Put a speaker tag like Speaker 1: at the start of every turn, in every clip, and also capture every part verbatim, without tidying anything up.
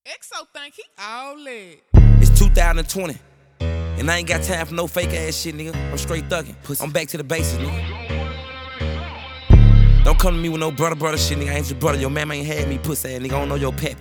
Speaker 1: Exo think he all lit.
Speaker 2: It's two thousand twenty, and I ain't got time for no fake ass shit, nigga. I'm straight thuggin'. I'm back to the basics, nigga. Don't come to me with no brother, brother shit, nigga. I ain't your brother. Your mama ain't had me, pussy ass, nigga. I don't know your pep.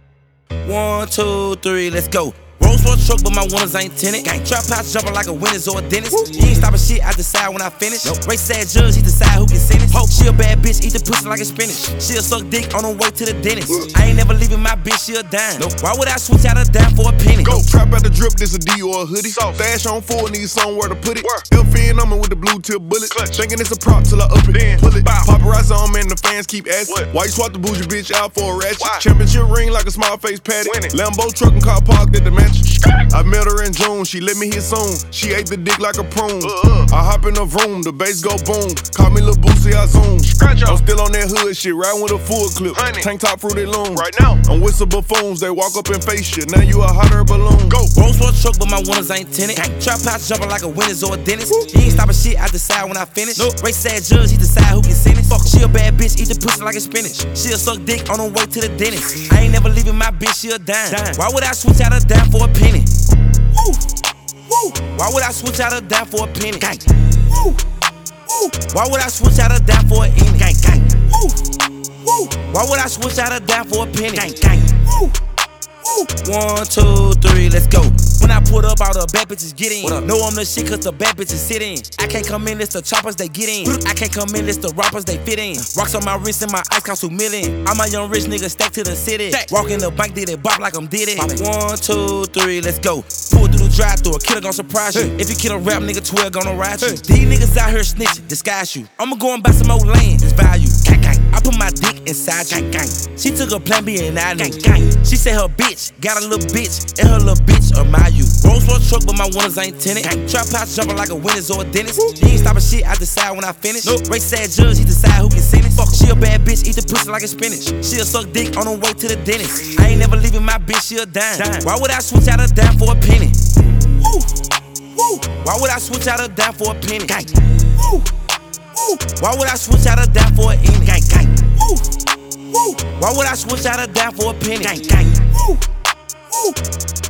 Speaker 2: One, two, three, let's go. Rolls Royce truck, but my winners ain't tinted. Gang trap house jumping like a winner's or a dentist. Woo. He ain't stopping shit, I decide when I finish. Nope. Race sad judge, he decide who can sentence. Hope she a bad bitch, eat the pussy like a spinach. She'll suck dick on her way to the dentist. Woo. I ain't never leaving my bitch, she a dime. Nope. Why would I switch out a dime for a penny?
Speaker 3: Go trap out the drip, this a D or a hoodie. Sauce. Stash on full, need somewhere to put it. F in on me with the blue tip bullet. Clutch. Thinking it's a prop till I up it. Then pull it. Bow. Paparazzi on me and the fans keep asking. What? Why you swap the bougie bitch out for a ratchet? Why? Championship ring like a small face patty. Lambo truck and car parked at the mansion. I met her in June, she let me hit soon. She ate the dick like a prune. Uh, uh. I hop in the room, the bass go boom. Call me Lil Boosie, I zoom. Scratch I'm still on that hood shit, riding with a full clip. Honey. Tank top fruity loom. Right now, I'm with some buffoons, they walk up and face shit. Now you a hotter balloon. Go.
Speaker 2: Rolls Royce truck, but my winners ain't tinted. Trap house jumping like a winner's or a dentist. Woo. He ain't stopping shit, I decide when I finish. Nope. Race sad judge, he decide who can sentence. Fuck, she a bad bitch, eat the pussy like a spinach. She'll suck dick on her way to the dentist. I ain't never leaving my bitch, she a dime. dime. Why would I switch out a dime for a penny? Woo. Woo. Why would I switch out a dime for a penny? Gang. Woo. Woo. Why would I switch out a dime for a penny? Gang, gang. Woo. Woo. Why would I switch out a dime for a penny? Gang, gang. Woo. Woo. One, two, three, let's go. When I put up, all the bad bitches get in. Know I'm the shit cause the bad bitches sit in. I can't come in, it's the choppers they get in. I can't come in, it's the rappers they fit in. Rocks on my wrist and my ice cost two million. I'm a young rich nigga stacked to the city. Walk in the bank, did it bop like I'm did it. One, two, three, let's go. Pull through the drive through, a killer gon' surprise you. If you kill a rap nigga, twelve gonna ride you. These niggas out here snitching, disguise you. I'ma go and buy some old land, it's value. Gang, gang. I put my dick inside you. Gang, gang. She took a plan B and I knew. Gang, gang. She said her bitch got a little bitch, and her little bitch admire you. Rolls Royce truck, but my winners ain't tinted. Trap house jumping like a winner's or a dentist. Woo. He ain't stopping shit, I decide when I finish. Nope. Race sad judge, he decide who can sentence. Fuck, she a bad bitch, eat the pussy like a spinach. She'll suck dick on her way to the dentist. I ain't never leaving my bitch, she a dime. dime. Why would I switch out a dime for a penny? Woo. Woo. Why would I switch out a dime for a penny? Gang. Woo. Woo. Why would I switch out a dime for a penny? Gang, gang. Woo. Woo. Why would I switch out a dime for a penny? Gang, gang. Woo. Woo.